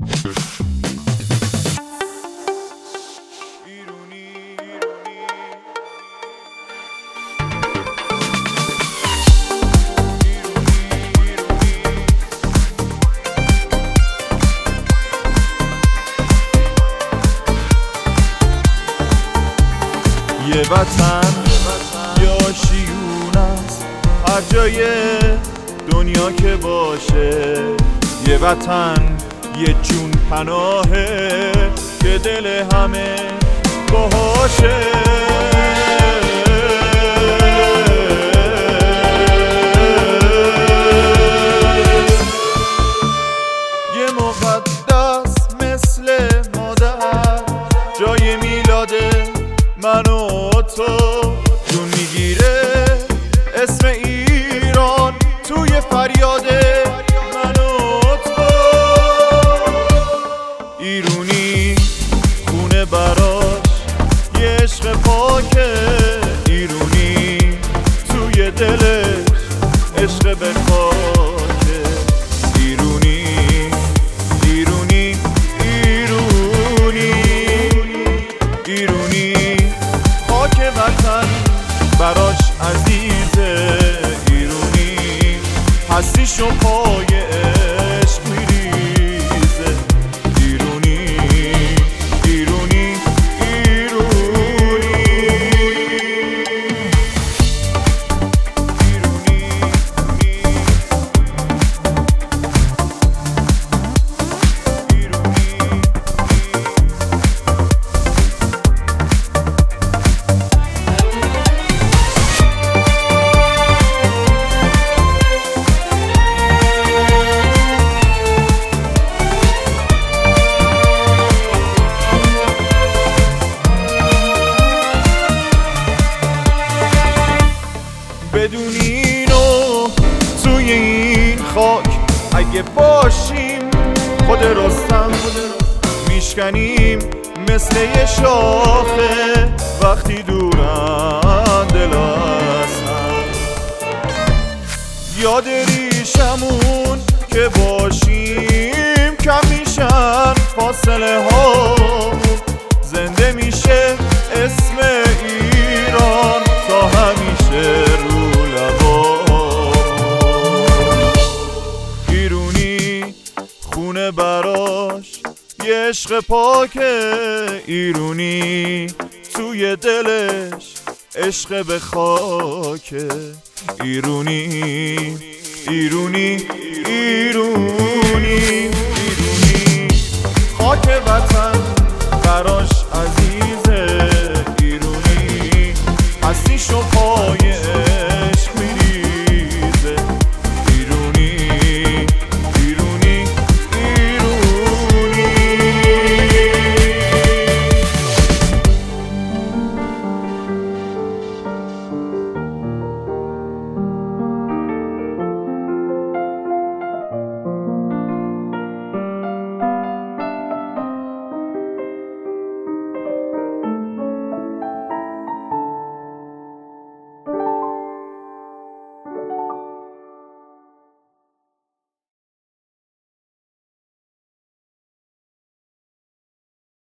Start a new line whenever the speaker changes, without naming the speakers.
یه وطن یا شیون است هر جای دنیا که باشه، یه وطن یه جون پناهه که دل همه باهاشه. یه مقدس مثل مادر جای میلاده من و تو جون میگیره اسم ایران توی فریاده من و تو. ایرونی خونه براش یه عشق پاکه، ایرونی توی دلش عشق به خاکه. ایرونی ایرونی ایرونی ایرونی خاک وطن براش عزیزه، ایرونی هستیش و پای عشق میریزه. ایرونی ایرونی ایرونی بدونین و توی این خاک اگه باشیم خود رستم میشکنیم مثل یه شاخه وقتی دورن دل هستن. یاد ریشمون که باشیم کم میشن فاصله هامون، زنده میشه اسم ایران تا همیشه رو خونه براش یه عشق پاکه، ایرونی توی دلش عشق به خاکه. ایرونی ایرونی ایرونی ایرونی خاک وطن براش